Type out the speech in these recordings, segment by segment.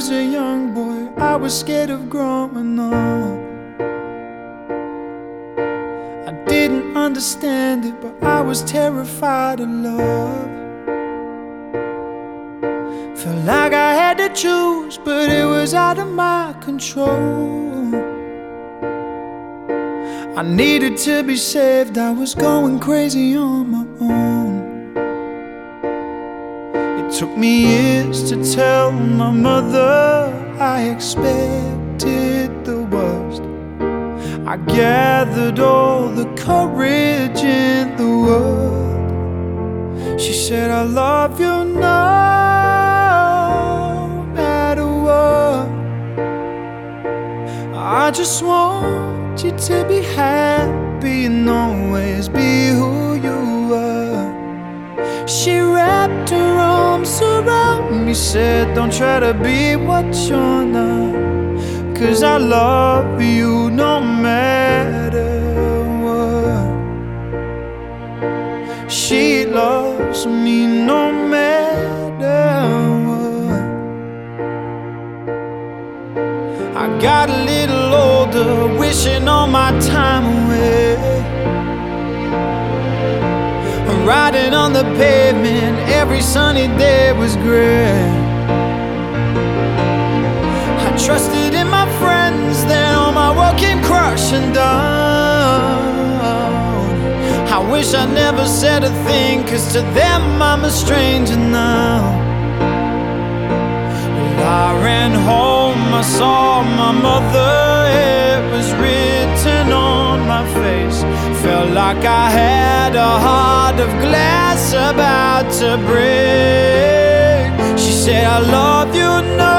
was a young boy, I was scared of growing up. I didn't understand it, but I was terrified of love. Felt like I had to choose, but it was out of my control. I needed to be saved, I was going crazy on my own. It took me years to tell my mother I expected the worst. I gathered all the courage in the world. She said, I love you no matter what. I just want you to be happy and always be who you are. She wrapped her arms around me, said, don't try to be what you're not, 'cause I love you no matter what. She loves me no matter what. I got a little older, wishing all my time away, riding on the pavement, every sunny day was great. I trusted in my friends, then all my world came crashing down. I wish I never said a thing, 'cause to them I'm a stranger now. I ran home, I saw my mother, it was written on my face. Felt like I had a heart of glass about to break. She said, I love you no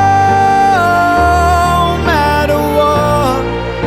matter what.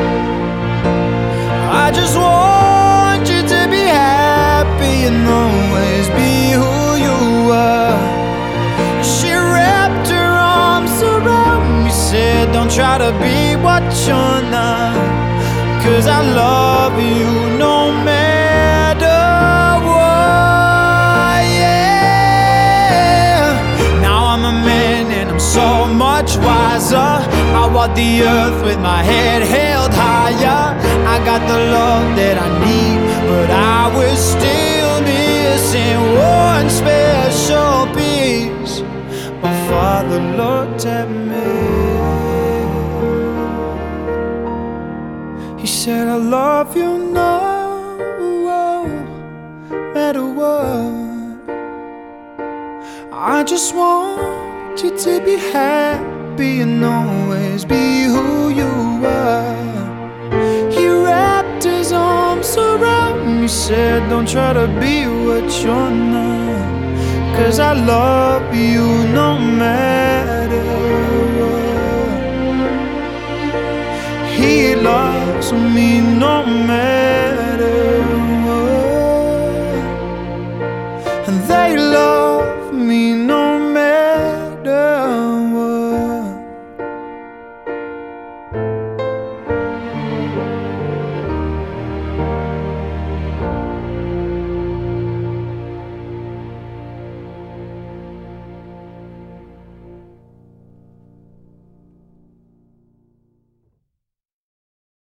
I just want you to be happy and always be who you are. She wrapped her arms around me, said, don't try to be what you're not, 'cause I love you no matter what, yeah. Now I'm a man and I'm so much wiser. I walk the earth with my head held higher. I got the love that I need, but I was still missing one special piece. My father looked at me, he said, I love you no matter what. I just want you to be happy and always be who you are. He wrapped his arms around me, said, don't try to be what you're not, 'cause I love you no matter what. He loves me no matter